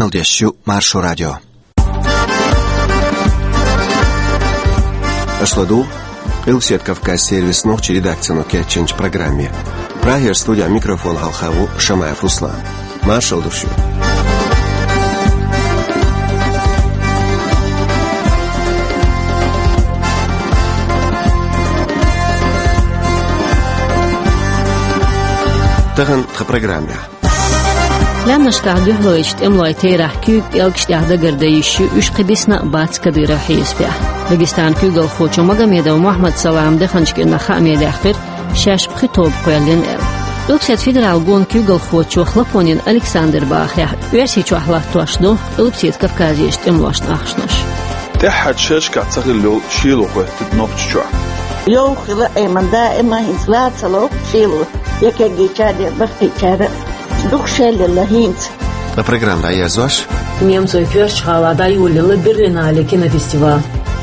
Мелдещу Маршу радио. Ашладу, Илсет Кавказ сервис ночи редакцию Кетченч программе. Прагер студия микрофон Халхаву Шамаев Руслан. Маршал душу. Таган в программе. لما شتعدو هلويشت املاي تيرح كيوك يلقشت يحدا قردايشو اش قبسنا بات كديرا حيس بيح داغستان كيوغل خوچو مغاميدا ومحمد سلام دخنشك إن خاميدا اخر شاش بخطوب قوالين ال دوكسيت فيدرال جون كيوغل خوچو خلقونين ألكسندر باخيح ويرسي چو احلات تواشدو البسيت كافكازيشت املاشت اخشنش تحت شاشكا تغلو شيلو قوة نوبتشو يو خلا ايمان دائما هزلات سلو شيلو يكي جادي بخي جادي دخشل اللهينت. Программа «Я Зош». Немцу ферш халада юлила Берлинале кинофестиваль.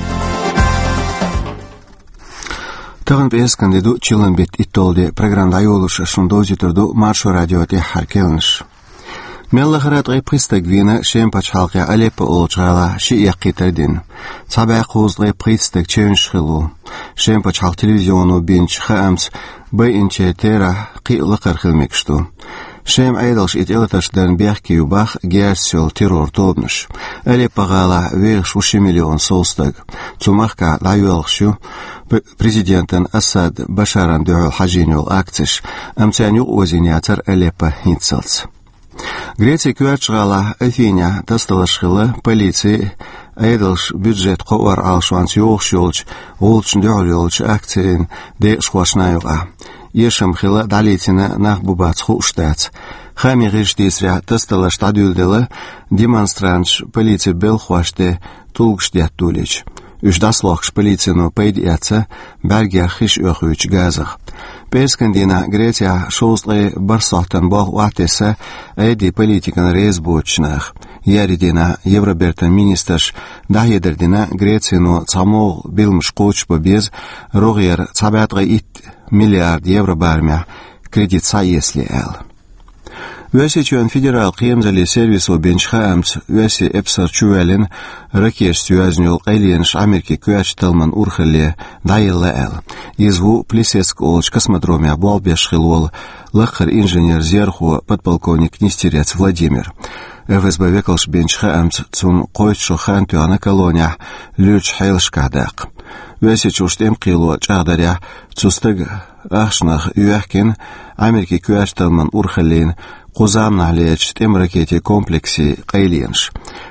Тагын бес кандиду чиланбет иттолде программа «Юлуш» шундозиторду Маршу радио те харкелнш. Меллахарат гайпристагвина шем пачхалки Алеппо олчгала ши яқитардин. Цабай қуз гайпристаг ченшхилу. Шем пачхал телевизиону бинч хаамс бай инчетера қилықар хилмекшту. شام عيدلش إتقلتش دان بيحكي وباخ جيرسيول تيرور توبنش ألي بغالا ويغش وشي مليون سولستاق تمخكا لايوالخشو بريزيدنتن أساد بشاران دعو الحاجينيول أكتش أمتان يغوزينياتر أليبا هيتسلس Греция кюачгала Афиня тасталашхила полиции айдалш бюджет қоар алшванс йолш олчн дёлч акцин де швашнайга ешам хила далитина нахбубацху штац хами гиштисря тасталаш тадюлдела демонстрант полиция белхваште тулгштятулич Уждаслохш полицину пейдяца Бельгия хиш охуч газах. Пескандина Греция шоузлы барсохтан бог уатеса эди политикан резбучнах. Яридина Евробертан министрш дахедердина Грецину цамол билмш коучпа без рогер цабятга ит миллиард евро бармя кредит если эл. Весичуан федерал қиемзали сервису бенчхаамц веси эпсар чуэлин ракеш сюазнюл элиенш Америки кюач талман урхале дайылла эл. Изву плесеск олч космодроме облбеш хилол лахар инженер зерху подполковник Нестерец Владимир. ФСБ векалш бенчхаамц цун койчу хантуана колония люч хейлшкадак. Весичуш тем қило чағдаря цустыг ахшнах юахкин Америки кюач талман урхалин Кузам налеч тем ракете комплексе Кайлинш.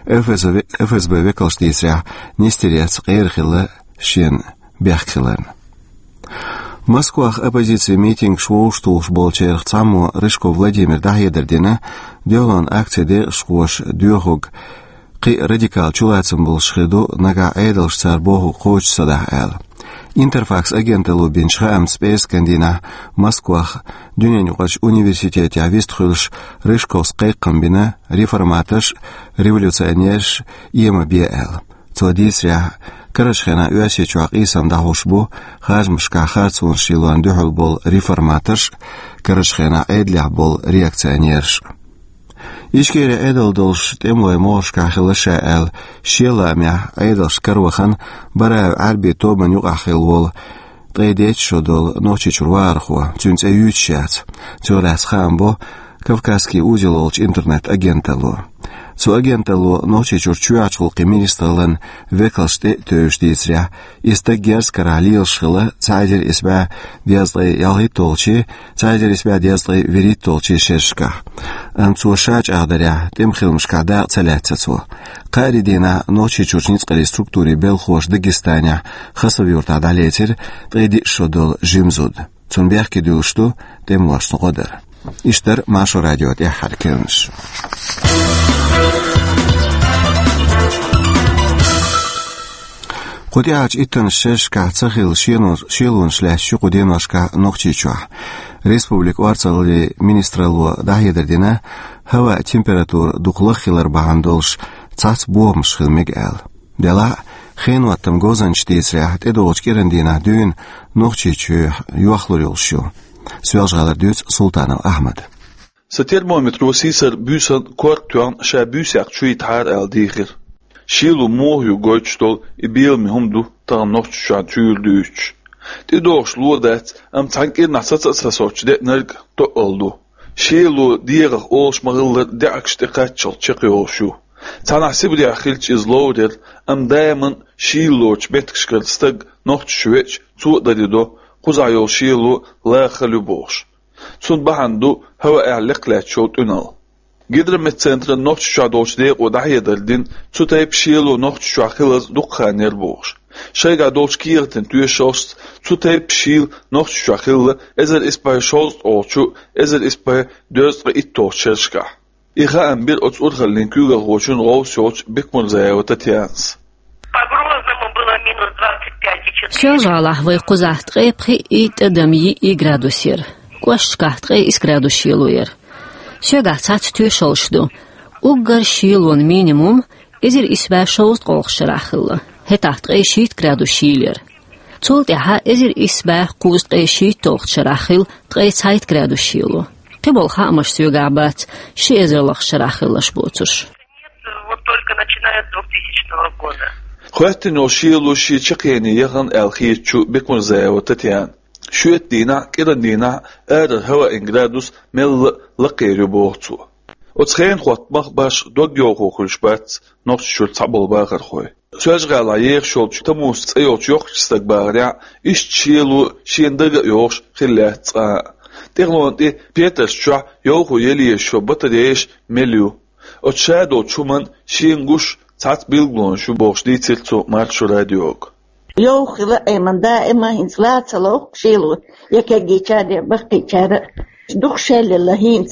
ФСБ векалштисря Нестерец Кайрхила Шен Бехкилен. В Москвах оппозиции митинг швоуштулш болчерх цаму Рышко Владимир Дахедердина делан акция де швош дюхуг Қи радикал чулацам был шхиду нага айдалш цар богу коуч садах эл. Интерфакс агентелу бенчхаам спейс кандина Москвах дюнянюкач университете авистхулш Рышков скайкамбина реформаташ революционерш ема биэл. Цодисря Карашхена уасичуак исам дахушбу хажмшка харцун шилуан дюхул бол реформаташ Карашхена эдля бол реакционерш. Ишкере эдалдолш темлой мошка хилаша эл шеламя эдалш карвахан барав арби тобан юqахил вол тайдеч шодол ночи чурварху цюнце ючац цюрас хамбо Кавказский узел олч интернет агенталу. Цу агенталу ночи чурчуачул министрлен векалште төштисря истагерс каралил шхила цайдер исба дязлай ялгы толчи цайдер исба дязлай верит толчи шешка. Цу шач агдаря тем хилмшкада цалятцу. Каридина ночи чурчницкой структуре белхош Дагестане хасавюрта далетер тайди шодол жимзуд. Цунберки дюшту тем лашну годар. Иштер Машу радио те харкелнш. Кудяч итен шешка цахил шилун шлэшю куденошка нохчичуа. Республик варцалли министралу дахедердина хава температур духлахилар бахандолш цац буомш хилмиг эл. Дела хенуаттам гозанчтисря тедолчкерендина дюн нохчичу юахлурилшу. Свелжгалар дюц Султанов Ахмад. ستيرمومتر وسيسر بيسن كورتوان شا بيساق شوي تحار الديخر شيلو موهيو غوتشتول إبيل مهمدو تغم نوش شا تشيل دوش تدوش لودات أم تانكير نحسات أساسوش دي نرق تقلدو شيلو ديغخ أولش مغلر دعكش تقاتشل تشقيوشو تنحسب دي أخيلش إزلودر أم دايما شيلوش بيتكشكر ستق نوش شويش توددو قزعيو شيلو لا خلو بوش تون بحندو هوا اعلق لاتشو تنال قدر متسنتر نوش شادوش ديق ودعي دردين تتايب شيلو نوش شاخلز دقخانير بوش شايقا دوش كيرتن توي شوست تتايب شيل نوش شاخل ازر اسباي شوست اوشو ازر اسباي دوزر اتو شرشكا إخا أنبير أتسور خلين كيوغا غوشون غو شوش بكمر زيوتا تيانس شجالة ويقزحت قيبخي إيت أدمي إيغرادوسير واشكحت قي إسغرادوشيلوير شجعت توي شوشدو وقر شيلون مينيموم إزر إسبا شوست قوخ شراخل هتحت قي شيت غرادوشيلير تولتها إزر إسبا قوست قي شيت توخ شراخل قي سايت غرادوشيلو قبل خامش سيوغابات شي إزر لخ شراخل لشبوتش Вот только начиная с 2000 года. خواتنو شيلو شي تشقيني يغن الخيتشو بكمر زيوتا تيان شويت دينا كيرن دينا ادر هوا انجرادوس مل لقيرو بوغتو وتخين خوات باش دوغيو خوخلشبات نوش شول تعبل باغر خوي سواج غالا يخ شول تموس تيوت يوخ تستقباريا اش تشيلو شيندغ يوخ خلات تغلون دي بيتر شو يوخو يلي شو بطريش مليو وتشادو تشومن شينغوش تات بيلغلون شو بوغش دي تلتو مارشو راديوغ يوخلا ايمن دائما هنسلاتلو شيلو يكاجي تشادي بقي تشاد دخشل اللهينت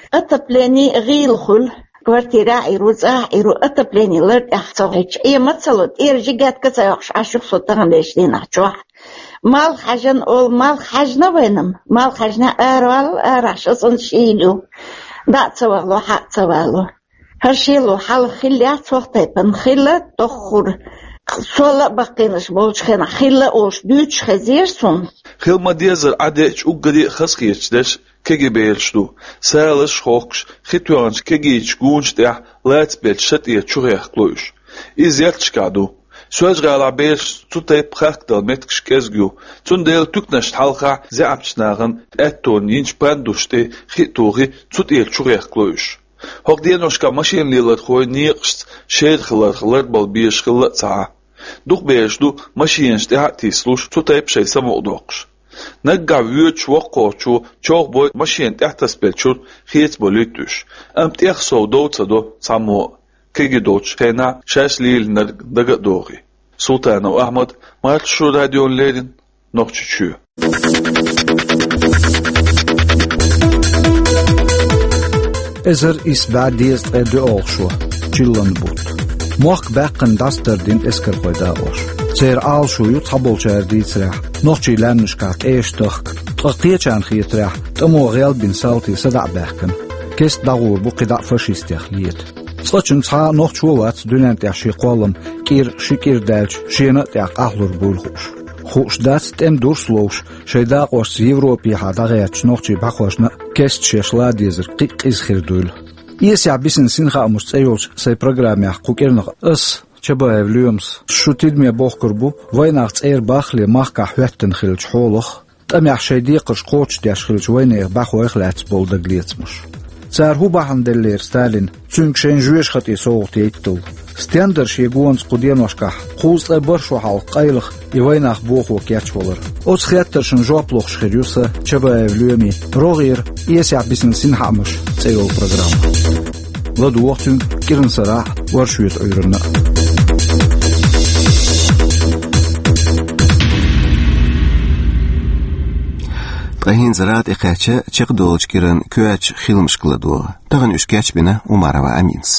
اتبلاني غيل خل كوارتيراعي روزاعيرو اتبلاني لرد احتوغيش اي متصلت ارجيقات كتايوخش عشوف سلطان ليشدين احتوح مال حاجن اول مال حاجنا وينم مال حاجنا اروال اراشصن شيلو دا تسوالو حق تسوالو هرشيلو حال خليات وقتيبن خلا تخور صولا بقينش بولش خنا خلا اوش دوش خزيرسون خلما ديزر عديش وقدي خسخيش داش كيجي بيلشدو سالش خوكش خيتوانش كيجيش گونش ديح لات بيلشت ايه چوغيخ قلوش ازيالش كادو سواج غالا بيلش تطيب خاكدل متكش كزگيو تون ديل تكنش حلقا زعبشناغن اتون ينش باندوشتي خيتوغي تط ايه چوغيخ قلوش هوك دينوشكا ماشين ليلر خوي نيقشت شير خلر بل بيش خلر ساعة دوخ بيشدو ماشينش ديها تيسلوش تطيب شي سموقدوقش نقع ويوش وقوشو چوغ بوي ماشين تحتس بيلشور خيت بوليتوش ام تيخ سو دوتسدو سامو كيجي دوتش خينا شاش ليل نرق دوغي سلطان وأحمد مارتشو راديو ليرين نوخشو Ezer is baadies de oogshwa, chillen boot. Mocht bakken dasterdin esker hoida oos. Zeer aalshu jut habolcher dietsrecht. Nog chilanishkat eestach. Taqtiechan gietrecht. Tamo geld bin salti sada bakken. Kist dagur buqida fascistech liet. Tsachun tsa nog chuwat dunant ya shiqolum kir shikir dalch shena ya qahlur bulhush. خوشدات تم دورسلوش شيدا قوس يوروبي هذا غير نوختي باخوشنا كست شيشلا ديزر قيز خيردول يسع بيسن سينخا مستيوش سي بروغرام يحقوكيرنا اس چبا اوليومس شو تدمي بوخكربو ويناخت اير باخلي ماخكا حوتن خيلج حولخ تم يحشيدي قش قوش دياش خيلج وينير باخو اخلات بولدغليتمش صار هو باهندلير ستالين چونك شنجويش خطي صوتي يتل ستاندر شيغونس قدينوشكا قوز برشو حال قايلخ يويناخ بوخو كياتشولر اوس خياتر شنجوبلوخ شخيريوسا چبا اوليومي روغير يسع بيسن سينحامش تسيو البروغرام لدو وقتن كيرن صراح ورشويت ايرنا Tahin zarat eqacha chiqdolch kiran köach xilmish qiladu. Tag'in ushkach bina Umarova Amins.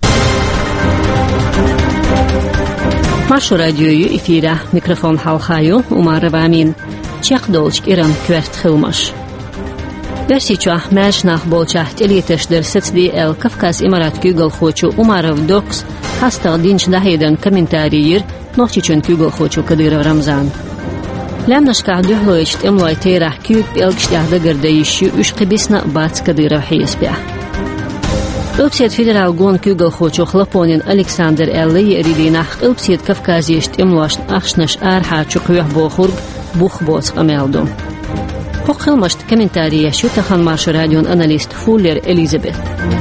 Marsho radioyu efira mikrofon halxayu Umarova Amin. Chiqdolch kiran köach xilmish. Dersicha mashnaq bolchaht elitesh dersatli el Kafkas Imarat Google xochu Umarov Docs hasta dinch dahidan kommentariyir nochchun Google xochu Kadirov Ramzan. لامنشكا دهلويش املاي تيرح كيوك بيلقشتاه دقرديشي وش قبسنا بات كديرة حيس بيه ألبسيد فيدرال جون كيوغل خوشو خلبونين ألكسندر ألي يريديناح ألبسيد كفكازيشت املاش أخشنش آرحاتشو قيوح بوخورج بوخ بوث أمالدو حق خلمشت كمنتارية شو تخان مارشو راديون أناليست فولر إليزابيث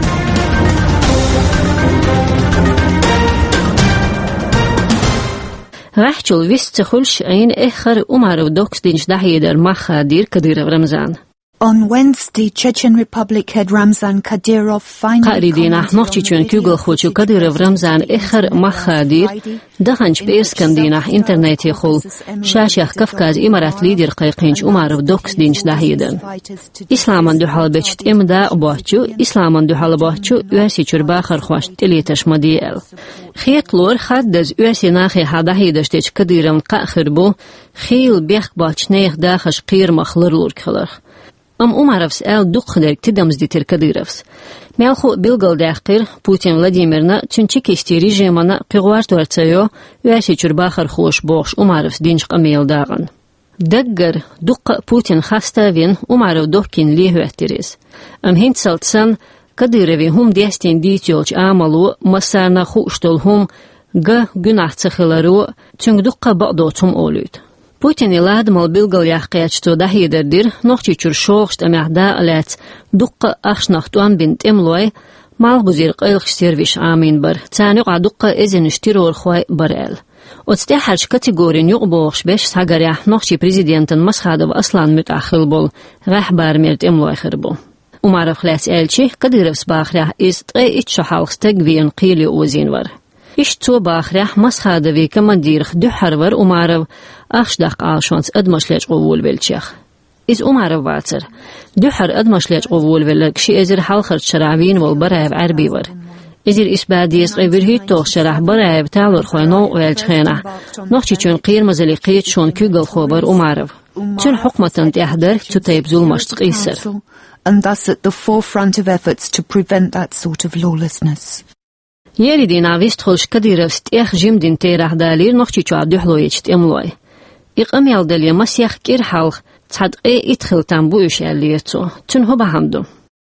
راحتشول ويست تخلش أين إخر أمارو دوكس دينش دحيدر مخادير كدير رمزان On Wednesday, Chechen Republic head Ramzan Kadyrov finally قاريدينا نوختيچون كيوغل خوچو كديرov رمزان إخر مخادير دخنش بإرسكندينا إنترنت يخول شاشيخ كفكاز إمارات ليدر قيقينش أمارو دوكس دينش دحيدن إسلامان دو حال بيشت إمدا بوحچو إسلامان دو حال بوحچو يوسي چرباخر خوش تليتش مديال خيط لور خدز يوسي ناخي حدحيدشتيش كديرم قاخر بو خيل بيخ باچ نيخ داخش قير مخلر لور كخلر أمارفس أل دقدر تدمز ديتر كديرفس مالخو بلغل داخر بوتين فلاديميرنا تنچيكيستي ريجيمانا قيغوار تورتسيو ياسي چرباخر خوش بوخش أمارفس دينش قميل داغن دقر دق بوتين خاستاوين أمارف دوكين ليه احتريز هنت سلتسان كديرفي هم ديستين ديتيولش آمالو مسارنا خوشتول هم günah تخلارو تنگ دق بقدو تم أولود Putin iladmal bilgal yaxqiyatçto dahiderdir, noxçiçur şoğşt amahda alat, duqqa axşnaxtuan bint emloy, malbuzir qilx serviş amin bar, tsanuqa duqqa ezinish tiror xoy barel. Otste harç kategorin yuqboğş beş sagarya noxçi prezidentin masxadov aslan mütaxil bol, rahbar mert emloy xirbu. Umarov xlas elçi, Kadyrov sbaxrah iz tqe itşo halqsta gvien qili ozin var. إشتو باخرح مسخادوي كمدير دحرور أمارو أخشدق عالشونس أدمشليج قوول بالشيخ إز أمارو واتر دحر أدمشليج قوول بالك شي إزر حالخر شرعبين والبرايب عربي ور إزر إسباديس غيبرهيت توخ شرح برايب تالور خوينو ويلجخينه نوخشي چون قير مزلي قيت شون كيغل خوبر أمارو چون حكمة تحضر تتيب زولمشت قيسر and thus at the forefront of efforts to prevent that sort of lawlessness. يريدين ويستخلش كديرفست إخ جيم دين تيرح دالير نوخشي چو عبدوحلويتشت إملوي إق أميال داليا مسيخ كير حالخ تحد إدخل تنبو يشعليتو تنهو بحمدو.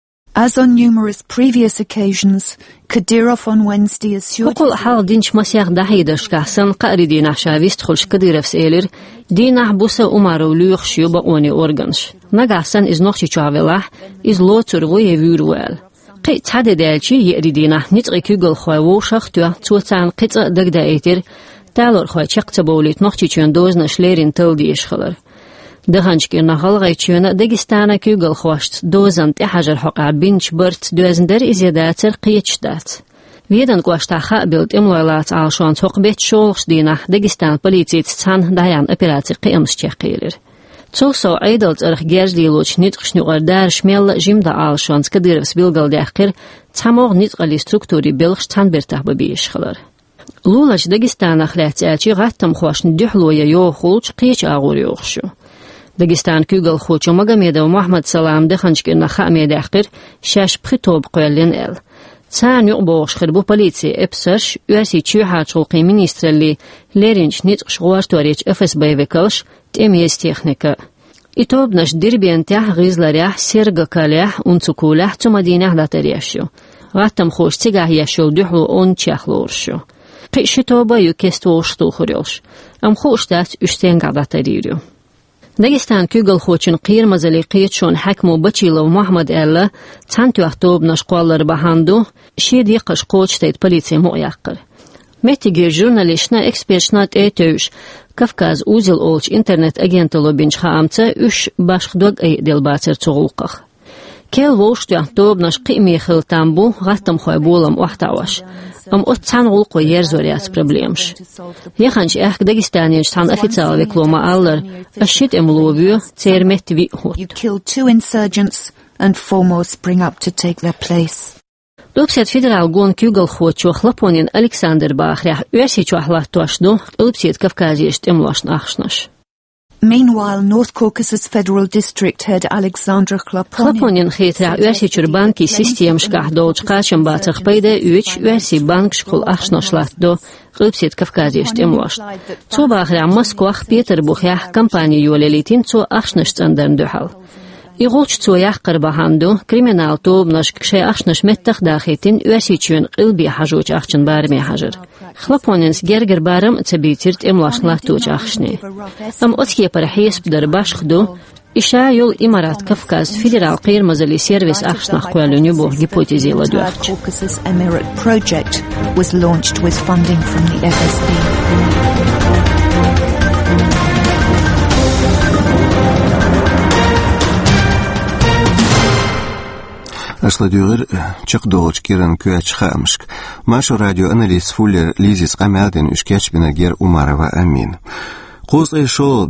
As on numerous previous occasions, Kadyrov on Wednesday assured... وقل حال دينش مسيخ دحيدش كحسن قاري دينح شاويستخلش كديرفس إيلر دينح بوسا أمارو ليوخشيو بقوني أورغنش نقحسن إز نوخشي چو عوالح إز لو ترغوي ويروال قيت حد دالشي يريدينا نتغي كيغل خوي ووشخ توتان قيت دقدا ايتر تالور خوي چقت بوليت نوخچي چون دوزنا شليرين تلديش خلر دهانشكي نهال غي چون دقستانا كيغل خوشت دوزن تحجر حقا بنش برت دوزندر ازياداتر قيتش دات ويدن قواشتا خابلت اموالات عالشوان توق بيت شولخش دينا دقستان بوليتيت تان دايان اپراتي قيمس چيقيلر Цосо айдалт арх гердилоч нитгш нугардar шмелла жимда алшонс Кадыровс билгал дахкир цамог нитгали структури белгш танбертах бабишхлар Лулач Дагестан ахлатячи гаттам хошн дюхлоя йохулч қич агур йохшу Дагестан кюгал хочо Магомедов Мухаммад Салам деханчки на хаме дахкир шаш притоб qoyallen el Цан юбош хирбу полиция эпсаш юаси чухачулқи министрли леринч нитгш гуарторич ФСБ векалш تأميز تكنيكا إتوب نش دربين تاح غيزلريح سيرغا كاليح ونسكولح تو مدينة لاتريشو غاتم خوش تيغاه يشو دحلو اون تشاخلورشو قيش توبا يكستوش توخريوش ام خوش دات اشتين قاداتريريو داغستان كيغل خوچن قير مزلي قيتشون حكمو بچيلو محمد ألا تانتو اختوب نش قوالر بهاندو شيد يقش قوش تيت بوليسي مؤيقر متيجي جورناليشنا اكسبيرشنات ايتوش Kafkaz uzil olç internet agentolo binç xaamca üç başxdog ay delbater çoğulqaq. Kel volştu dobnaş qimi xiltan bu gattam xoy bolam waxtawaş. Am ot tanğulqo yer zoriyat problemş. Yaxanç Dagestaniyç tan ofitsial reklama alır. Aşit emloviyo cermet vi hot. You killed two insurgents and four more spring up to take their place. Lupsiet federal gon kügel xocho xlaponin Alexander Bachrah üesi çoxlat toşdu. Lupsiet Kafkaziyest emloşn axşnaş. Meanwhile, North Caucasus Federal District Head Alexandra Chlaponin خيترع USC Чурбанки систем шкахдолж качам бацах пейде USC банк школ ахшношлат до قبسيت كفكازيش تمواش تو باخر موسكو بيتربوخ يا كامباني يوليتين تو اخشنش تندرن دوحال يغولش تو يحقر بهاندو كريمنال تو بنشك شي اخشنش متخ داخيتين USC قلبي حاجوج اخشن بارمي حاجر خلاپوننس گرگر بارم تبيترت امواشنلات توج اخشني ام اوتكي برحيس بدر باشخدو إشاع يول إمارات كفكاز فيدرال قير مزالي سيرفيس أخشنا قوالونيو بو هيبوتيزي لدوحش. Caucasus Emirate project was launched with funding from the FSB. أصل چقدوش كيرن كواتش خامشك ماشو راديو أناليز فولر ليزيس قمالدن إشكاتش بناجير أمارة أمين قوز شو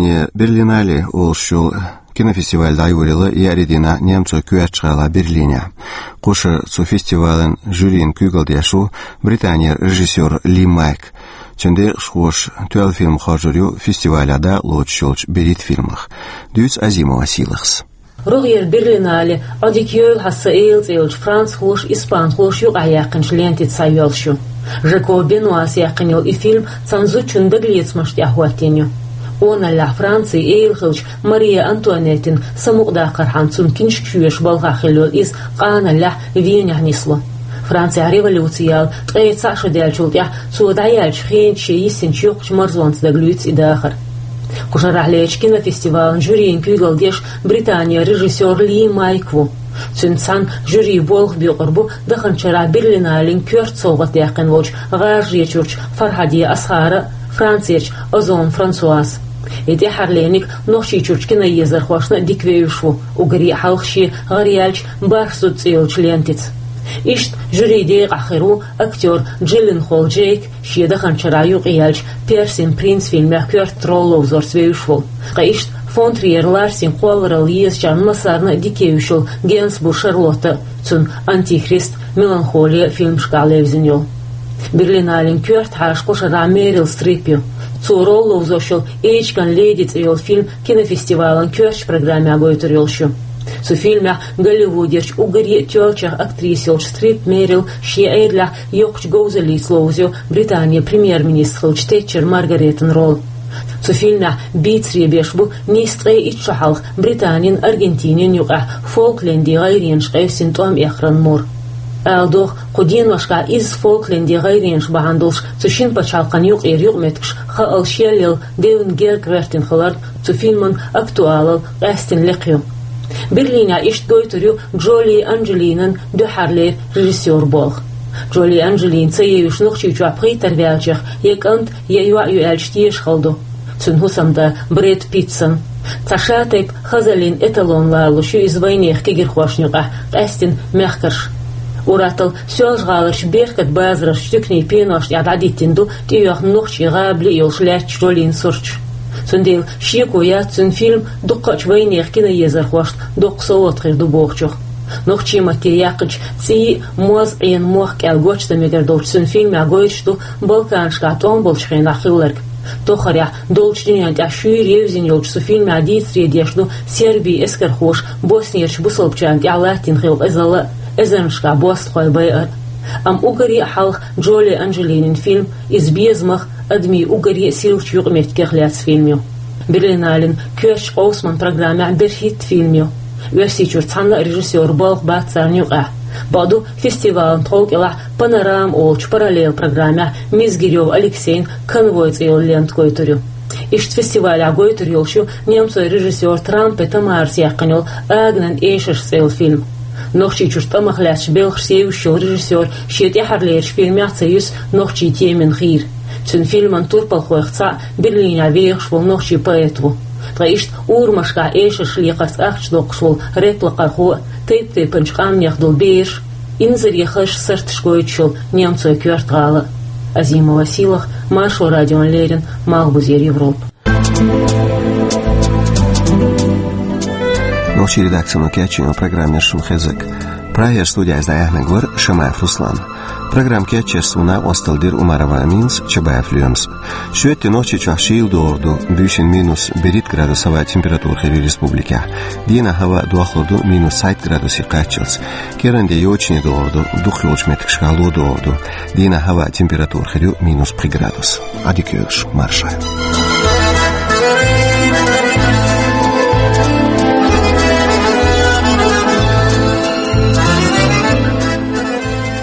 برلينالي أو شو кинофестиваль дайвурила яридина немцо куячала Берлине. Куша цу фестивален жюрин кюгалдяшу Британия режиссер Ли Майк. Ченде шхош 12 фильм хажурю фестиваляда лучшолч берит фильмах. Дюц Азимова силахс. رغير برلينالي أديكيول حسائل تيلج فرانس خوش إسبان خوش يقع يقنش لينتي تسايول شو جاكو بينواس يقنيول إفيلم تنزو چون بقليت مشت يحواتينيو اونا لا فرانسي ايل خلش ماريا انطوانيتين سموق داقر حانسون كنش كشويش بالغا خلول إس قانا لا فين يحنيسلو فرانسي ريفولوسيال تقيت ساشو ديالشولت يح سود عيالش خين شي سنشيوقش مرزوانت داقلويتس إداخر كشر عليش كنا فيستيفال جورين كيغل ديش بريطانيا ريجيسور لي مايكو تنسان جوري بولغ بيقربو دخن شرع برلينالين كيرت صوغت يقن وج غاجي تشورش فرحدية أسخارة فرانسيش أزون فرانسواز إدي حرلينيك نوشي تشورش كنا يزر خوشنا ديكويوشو وغري حالخشي غريالش بارسو تسيوش لينتيت إشت جوري ديق آخرو أكتور جيلن خول جيك شي دخن شرع يوقيالش بيرسين برينس فيلم كيرت ترولو زور سويوشو قايشت فونترير لارسين قوالر ليس جان مسارنا ديكيوشل جينسبور شارلوتا تون أنتيخريست ميلانخوليا فيلم شكاليفزينيو برلينالين كيرت حاشقو شرع ميريل ستريبيو تو رولو زوشل إيش كان ليديت إيول فيلم كينوفестивален كيرش программе агойтурёлшу Su filmea Голливудерч угори тёлчах актрисёлч Стрип Мерил ши эйдля ёкч гоузелис лоузё Британия премьер-министр Тэтчер Маргаретен Ролл. Su filmea Битсри бешбу нистрей итшахалх Британин Аргентинин юqa Фолкленди гайрин шкайсин том эхран мор. Алдох قدين وشكا إز فولكلندي غيرينش بهاندلش تشين بچالقان يوق يوق متكش خال شيليل ديون جيرك ويرتين خلارد تو فيلمن أكتوال قاستن لقيو برلينا إشت جويتريو جولي أنجلينن دو حرلير ريجيسور بولغ جولي أنجلين سيوش نخشي جو أبغي تربيالجيخ يك أنت ييوا يؤلشتيش خلدو تنهو سمدا بريد بيتسن تشاتيب خزالين إتالون لالو شو إزباينيخ كيجر خوشنيقه قاستن مخكرش وراتل سوالش غالرش بيركت بازرش تكني بينوش يعداديتندو تيوخ نوخشي غابلي يولشلاتش جولين سورش سنديل شيكو ياتسن فيلم دقاش وينيخ كنا يزر خوشت دق صوت خير دو بوخشوخ نوخشي ماتيرياقج تي موز عين موخ كالغوش تميگر دولشسن فيلم يغويشتو بالكانشكا توم بولشخين أخيلرك تخريا دولش دنيا تشوير يوزين يولشسو فيلم عديد ريديشنو سيربي اسكر خوش بوسنيرش بوصلبچان يعلاتين خيل ازالا ازنشكا بوست خوي باير ام اوغري حلق جولي انجلينين فيلم ازبيزمخ ادمي اوغري سيلوش يقمت كخلاتس فيلميو برلينالين كيرش اوسمان программе برهيت فيلميو ويسيچور تانلا ريجيسور بالغ باتسانيوقا بعدو فيستيفال толк ила панорам олч параллел программе мизгирёв Алексейн конвойц иол лент койторю Ишт фестиваль агойторюлшу немцой режиссер Трамп Тамарс яқынол агнан эйшеш сел фильм نوخشي تشتمخ لاش بيلخشي وشو ريجيسور شيت يحرليش فيلم يعطيوس نوخشي تيمن خير تن فيلم انطور بالخوخصا برلين عبيخش ونوخشي بايتو تغيشت اورمشكا ايشش ليقس اخش دوقشول ريبلقا خو تيب انشقام ياخدو بيش انزر يخش سرتش قويتشول نيمцо كيرت غالا Азимова силах Маршал Радион Лерин Малбузер Европ Ночи редакцию Кячино программе Шумхезек. Проект студия издаяхна гор Шамаев Руслан. Программке чесуна осталдир Умарова Аминс Чабаев-Люемс. Шуетте ночи чашил доорду, бюшин минус 1 градусова температура в республике. Дина хава дуахлоду минус 7 градусов качелс. Керенде йочни доорду, духлоч метк шкалу доорду. Дина хава температура минус 3 градус. Адикюш маршай.